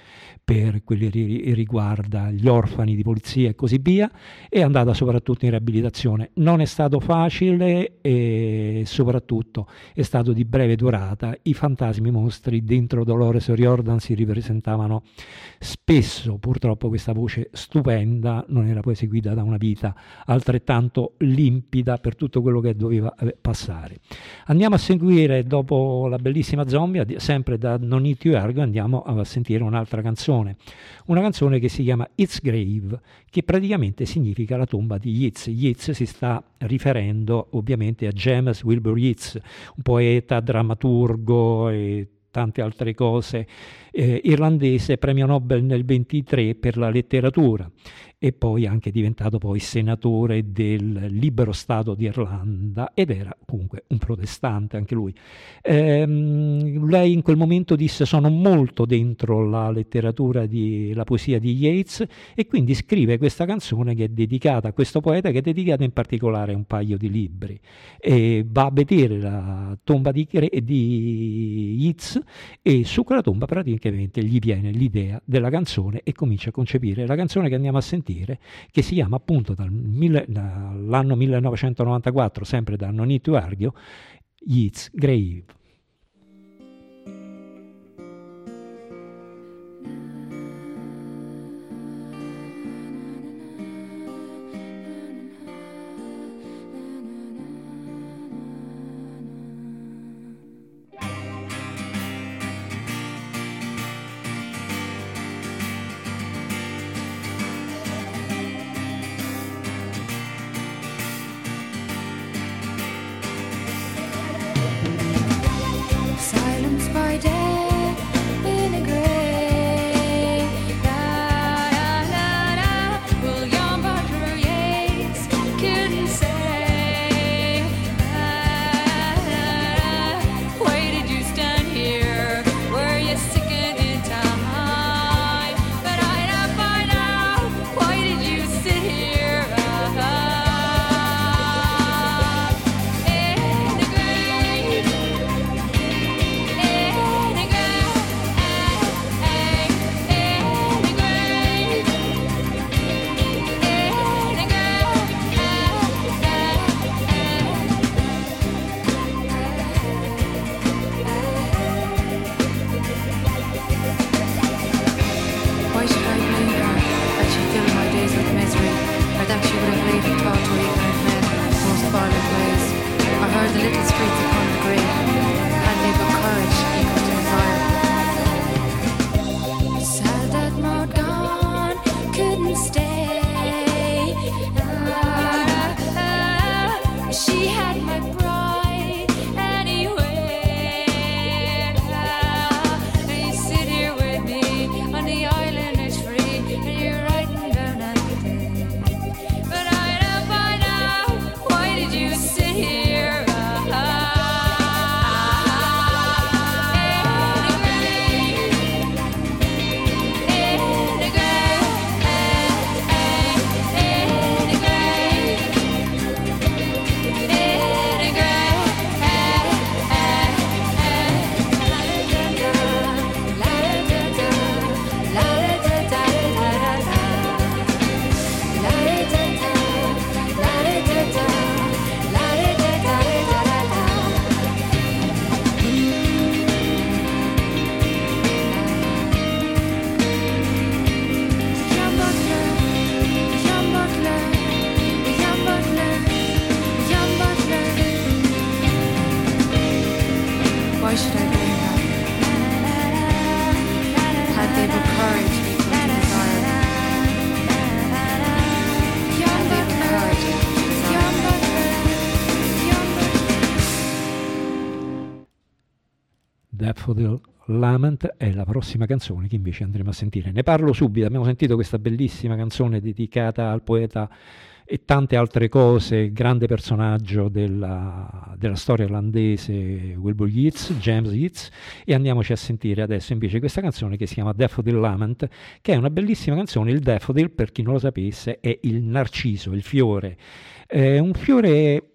per quelli che riguarda gli orfani di polizia e così via. È andata soprattutto in riabilitazione, non è stato facile e soprattutto è stato di breve durata. I fantasmi, i mostri dentro Dolores O'Riordan si ripresentavano spesso. Purtroppo questa voce stupenda non era poi seguita da una vita altrettanto limpida per tutto quello che doveva passare. Andiamo a seguire, dopo la bellissima Zombie, sempre da No Need to Argue, andiamo a sentire un'altra canzone, una canzone che si chiama Yeats Grave, che praticamente significa la tomba di Yeats. Yeats si sta riferendo ovviamente a James Wilbur Yeats, un poeta, drammaturgo e tante altre cose, eh, irlandese, premio Nobel nel ventitré per la letteratura, e poi anche diventato poi senatore del libero Stato di Irlanda, ed era comunque un protestante anche lui. Ehm, lei in quel momento disse: sono molto dentro la letteratura, di, la poesia di Yeats, e quindi scrive questa canzone che è dedicata a questo poeta, che è dedicata in particolare a un paio di libri, e va a vedere la tomba di, di Yeats, e su quella tomba praticamente gli viene l'idea della canzone e comincia a concepire la canzone che andiamo a sentire, che si chiama appunto dal mille, dall'anno millenovecentonovantaquattro, sempre da No Need to Argue, Yeats Grave. Daffodil Lament è la prossima canzone che invece andremo a sentire. Ne parlo subito. Abbiamo sentito questa bellissima canzone dedicata al poeta e tante altre cose, grande personaggio della, della storia irlandese, Wilbur Yeats, James Yeats, e andiamoci a sentire adesso invece questa canzone che si chiama Daffodil Lament, che è una bellissima canzone. Il daffodil, per chi non lo sapesse, è il narciso, il fiore. È un fiore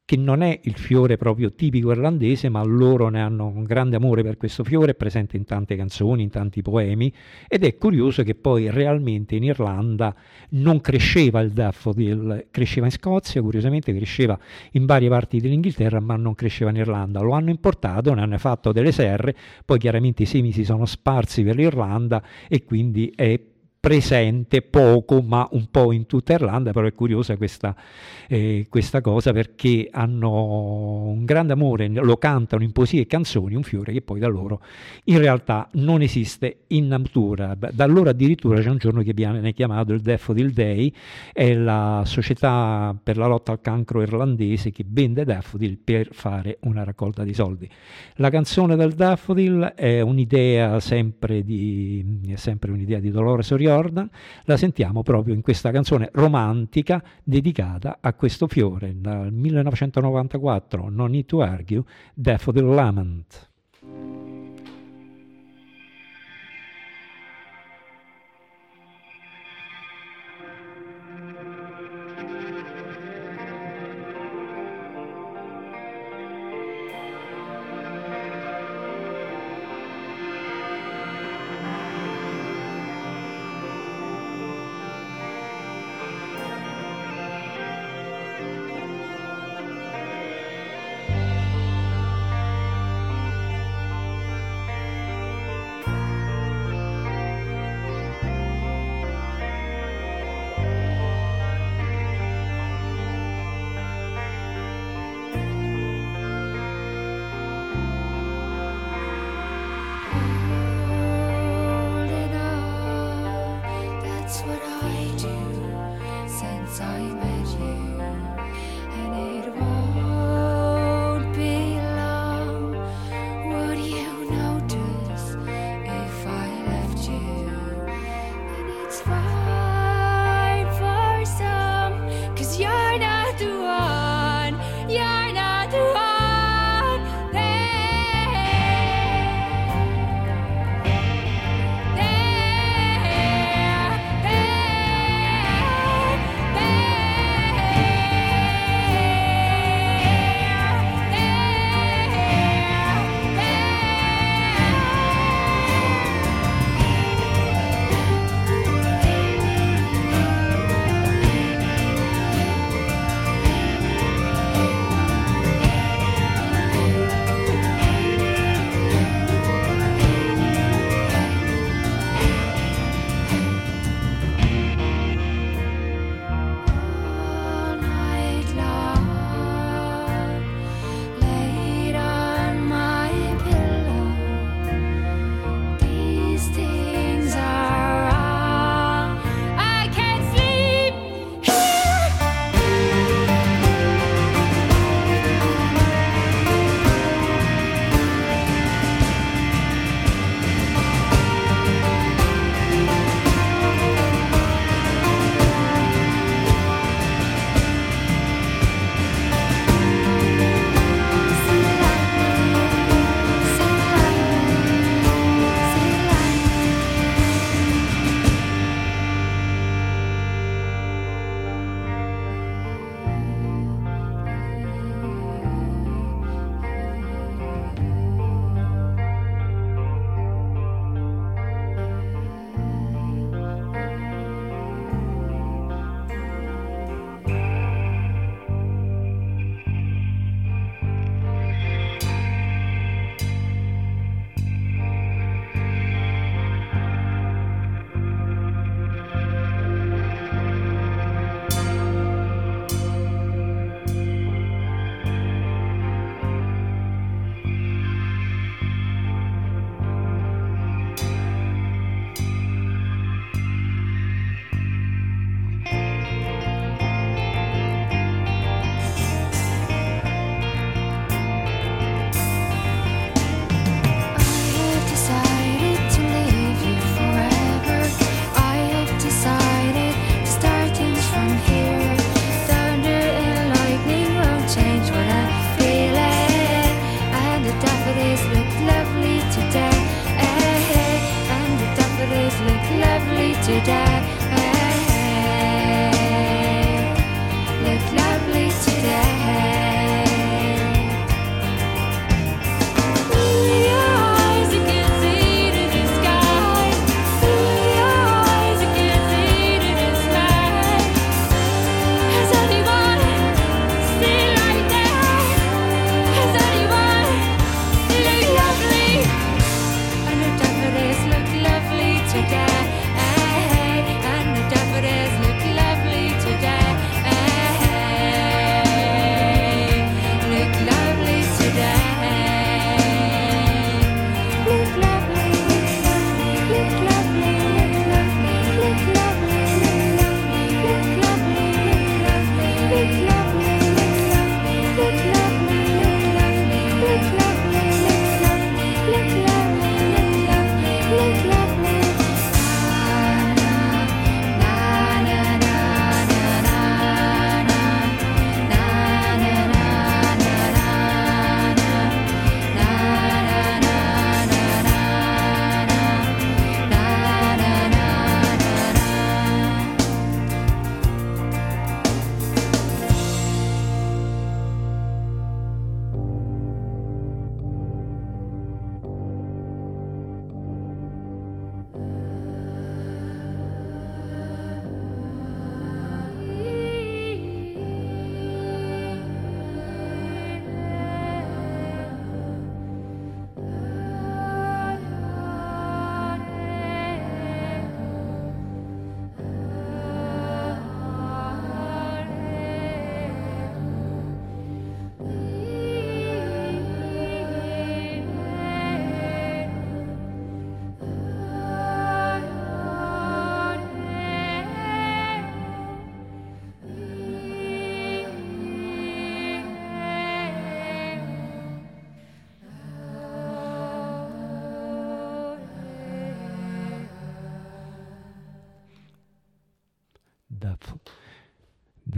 che non è il fiore proprio tipico irlandese, ma loro ne hanno un grande amore per questo fiore, è presente in tante canzoni, in tanti poemi, ed è curioso che poi realmente in Irlanda non cresceva il daffodil, cresceva in Scozia, curiosamente cresceva in varie parti dell'Inghilterra, ma non cresceva in Irlanda. Lo hanno importato, ne hanno fatto delle serre, poi chiaramente i semi si sono sparsi per l'Irlanda e quindi è presente poco ma un po' in tutta Irlanda, però è curiosa questa, eh, questa cosa perché hanno un grande amore, lo cantano in poesie e canzoni, un fiore che poi da loro in realtà non esiste in natura. Da allora addirittura c'è un giorno che viene chiamato il Daffodil Day, è la società per la lotta al cancro irlandese che vende daffodil per fare una raccolta di soldi. La canzone del daffodil è un'idea sempre di, è sempre un'idea di Dolores O'Riordan. La sentiamo proprio in questa canzone romantica dedicata a questo fiore dal millenovecentonovantaquattro, No Need to Argue, Daffodil Lament.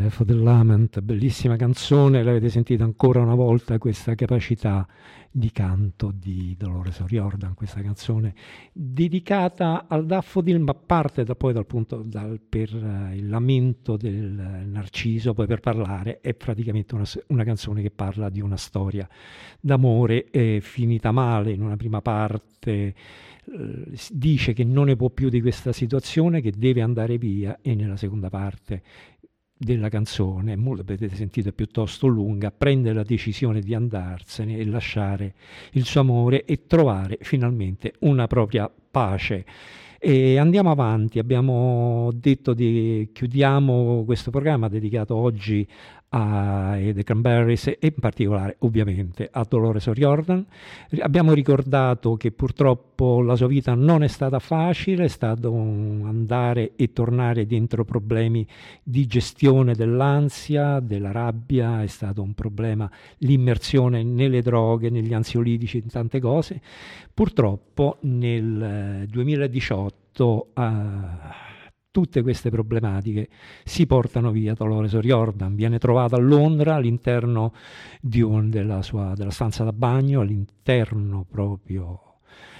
Daffodil Lament, bellissima canzone, l'avete sentita ancora una volta questa capacità di canto di Dolores O'Riordan, questa canzone dedicata al daffodil, ma parte da, poi dal punto dal, per uh, il lamento del narciso, poi per parlare è praticamente una, una canzone che parla di una storia d'amore eh, finita male. In una prima parte eh, dice che non ne può più di questa situazione, che deve andare via, e nella seconda parte della canzone, molto, avete sentito, è piuttosto lunga, prende la decisione di andarsene e lasciare il suo amore e trovare finalmente una propria pace. E andiamo avanti, abbiamo detto di chiudiamo questo programma dedicato oggi ai The Cranberries e in particolare ovviamente a Dolores O'Riordan. Abbiamo ricordato che purtroppo la sua vita non è stata facile, è stato un andare e tornare dentro problemi di gestione dell'ansia, della rabbia, è stato un problema l'immersione nelle droghe, negli ansiolitici, in tante cose. Purtroppo nel duemiladiciotto uh, tutte queste problematiche si portano via Dolores O'Riordan. Viene trovata a Londra all'interno di un, della sua della stanza da bagno, all'interno proprio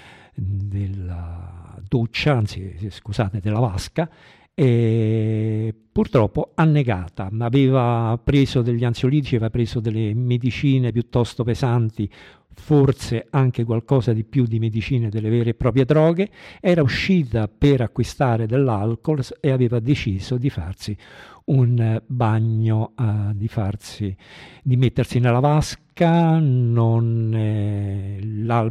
della doccia, anzi scusate, della vasca, e purtroppo annegata. Aveva preso degli ansiolitici, aveva preso delle medicine piuttosto pesanti, forse anche qualcosa di più di medicine, delle vere e proprie droghe. Era uscita per acquistare dell'alcol e aveva deciso di farsi un bagno, uh, di farsi di mettersi nella vasca, non eh, l'al-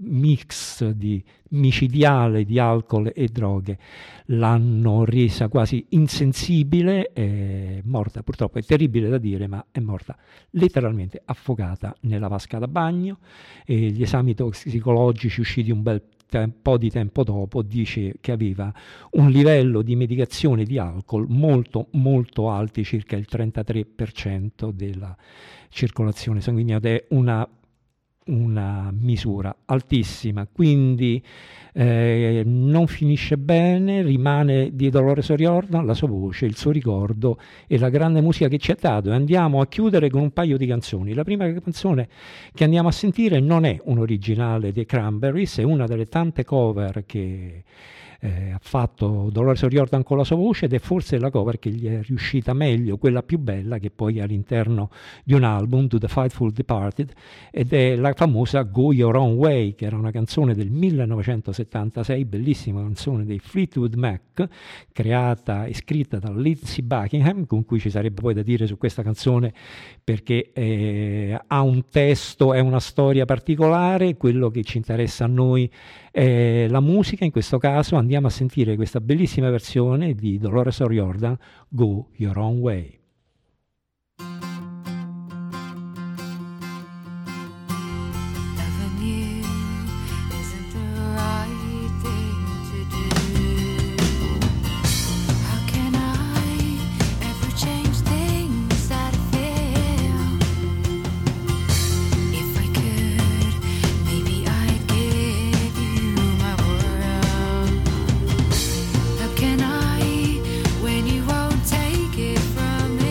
mix di micidiale di alcol e droghe l'hanno resa quasi insensibile, è morta, purtroppo è terribile da dire, ma è morta letteralmente affogata nella vasca da bagno. E gli esami tossicologici usciti un bel un po' di tempo dopo dice che aveva un livello di medicazione di alcol molto molto alti, circa il trentatré per cento della circolazione sanguigna, ed è una una misura altissima. Quindi eh, non finisce bene, rimane di Dolores O'Riordan la sua voce, il suo ricordo e la grande musica che ci ha dato. E andiamo a chiudere con un paio di canzoni. La prima canzone che andiamo a sentire non è un originale dei Cranberries, è una delle tante cover che Eh, ha fatto Dolores O'Riordan con la sua voce, ed è forse la cover che gli è riuscita meglio, quella più bella, che poi è all'interno di un album, To the Faithful Departed, ed è la famosa Go Your Own Way, che era una canzone del millenovecentosettantasei, bellissima canzone dei Fleetwood Mac, creata e scritta da Lindsey Buckingham, con cui ci sarebbe poi da dire su questa canzone, perché eh, ha un testo, è una storia particolare. Quello che ci interessa a noi è la musica. In questo caso andiamo a sentire questa bellissima versione di Dolores O'Riordan, Go Your Own Way.
When you won't take it from me.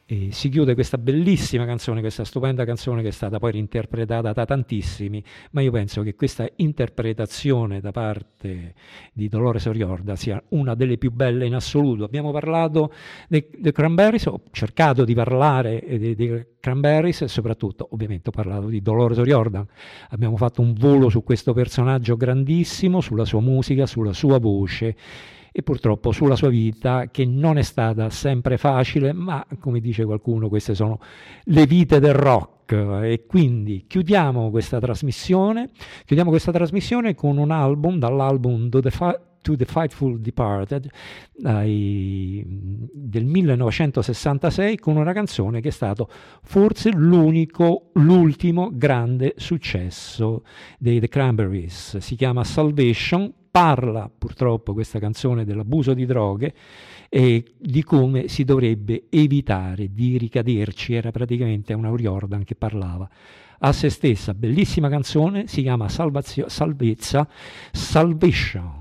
E si chiude questa bellissima canzone, questa stupenda canzone che è stata poi reinterpretata da tantissimi, ma io penso che questa interpretazione da parte di Dolores O'Riordan sia una delle più belle in assoluto. Abbiamo parlato dei, dei Cranberries, ho cercato di parlare dei, dei Cranberries e soprattutto ovviamente ho parlato di Dolores O'Riordan. Abbiamo fatto un volo su questo personaggio grandissimo, sulla sua musica, sulla sua voce e purtroppo sulla sua vita, che non è stata sempre facile, ma come dice qualcuno queste sono le vite del rock. E quindi chiudiamo questa trasmissione chiudiamo questa trasmissione con un album, dall'album To the, Fi- To the Fightful Departed dai, del millenovecentosessantasei, con una canzone che è stato forse l'unico, l'ultimo grande successo dei The Cranberries. Si chiama Salvation. Parla purtroppo questa canzone dell'abuso di droghe e di come si dovrebbe evitare di ricaderci. Era praticamente una O'Riordan che parlava a se stessa. Bellissima canzone, si chiama Salvazio- Salvezza, Salvation.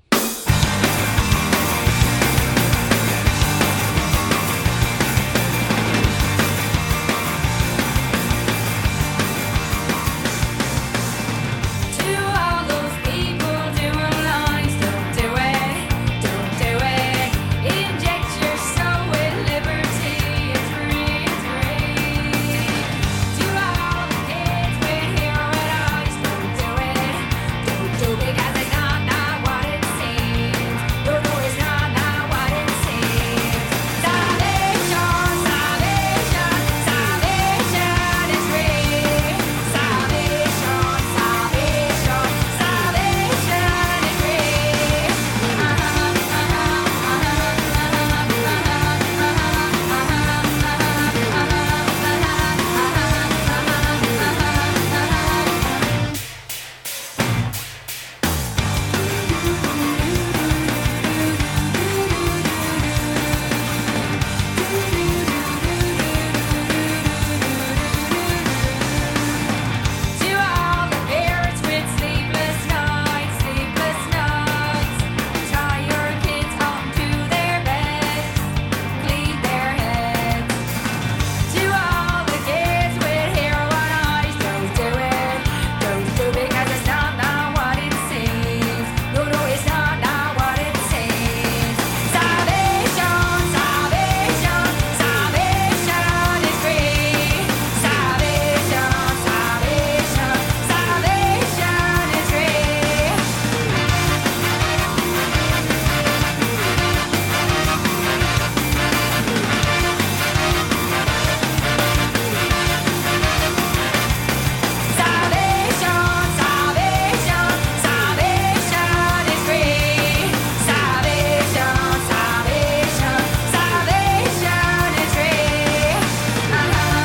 Because it's not, not what it seems. No, no, it's not, not what it seems. Salvation, salvation, salvation is free. Salvation, salvation, salvation is free. To all the parents with sleepless nights, sleepless nights, tie your kids onto their beds, clean their heads. To all the kids with heroin eyes, don't do it, don't do it, because it's not, not what it seems. No, no, it's not, not what it seems. Salvation, salvation, salvation is free. Salvation, salvation, salvation is free. Salvation, salvation, salvation is free. Salvation, salvation, salvation is free.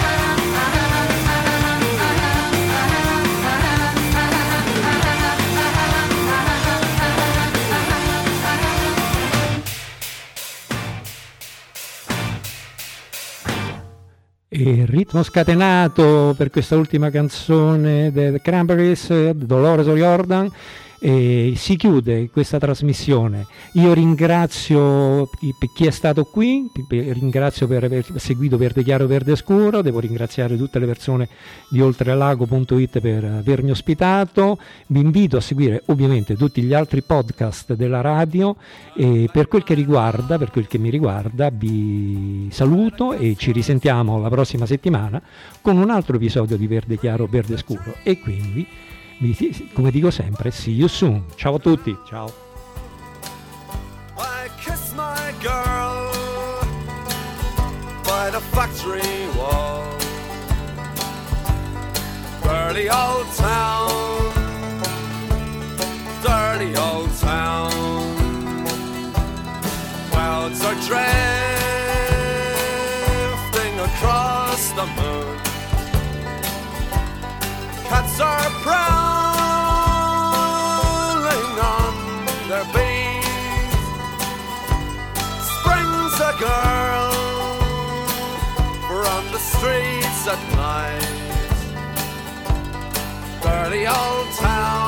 E ritmo scatenato per questa ultima canzone dei Cranberries, Dolores O'Riordan. E si chiude questa trasmissione. Io ringrazio chi, per chi è stato qui, ringrazio per aver seguito Verde Chiaro Verde Scuro, devo ringraziare tutte le persone di oltrelago punto it per avermi ospitato. Vi invito a seguire ovviamente tutti gli altri podcast della radio e per quel che riguarda, per quel che mi riguarda, vi saluto e ci risentiamo la prossima settimana con un altro episodio di Verde Chiaro Verde Scuro e quindi come dico sempre, see you soon. Ciao a tutti, ciao.
I kiss my girl by the factory wall. Dirty old town, dirty old town. Clouds are drifting across the moon. Cats are prowling on their beat. Springs a girl from the streets at night. Dirty old town.